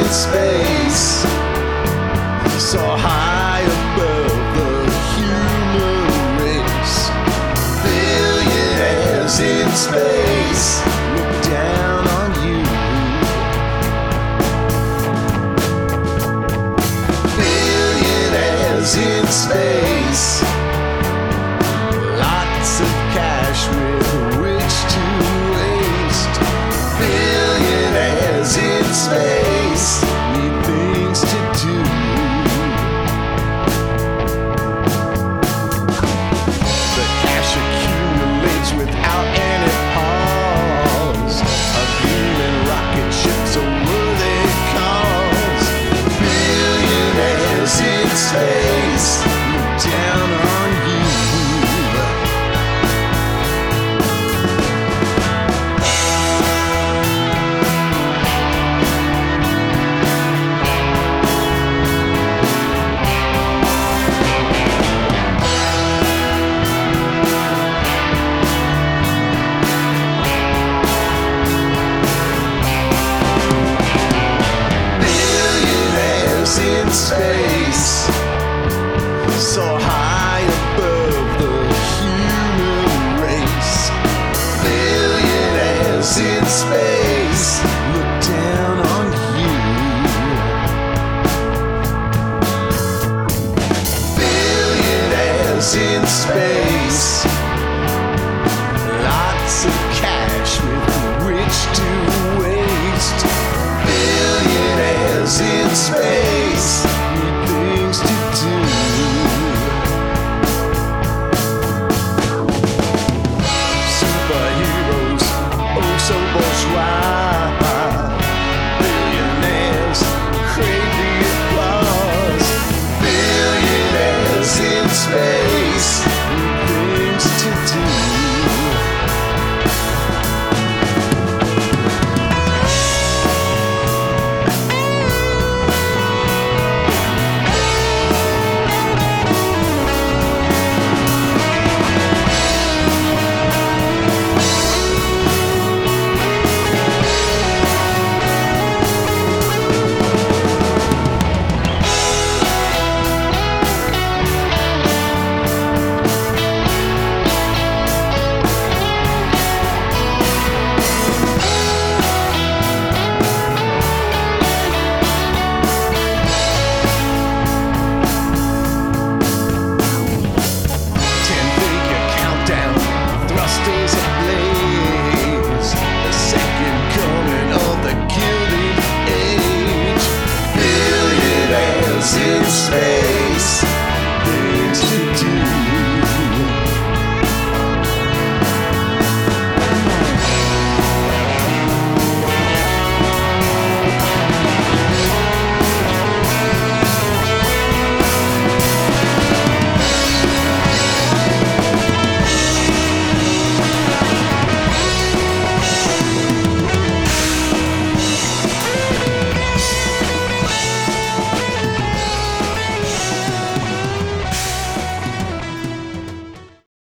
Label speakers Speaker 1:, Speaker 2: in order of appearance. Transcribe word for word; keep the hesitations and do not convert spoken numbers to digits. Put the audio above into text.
Speaker 1: in space, so high above the human race. Billionaires in space look down on you. Billionaires in space, lots of cash with which to waste. Billionaires in space need things to do. The cash accumulates without any pause. A gleaming rocket ship's a worthy cause. Billionaires in space look down on you. In space, so high above the human race. Billionaires in space look down on you. Billionaires in space, lots of cash with which to waste. Billionaires in space need things to do. Superheroes, oh so bourgeois. Billionaires crave the applause. Billionaires in space need things to do. Thrusters ablaze, the second coming of the Gilded Age. Billionaires in space.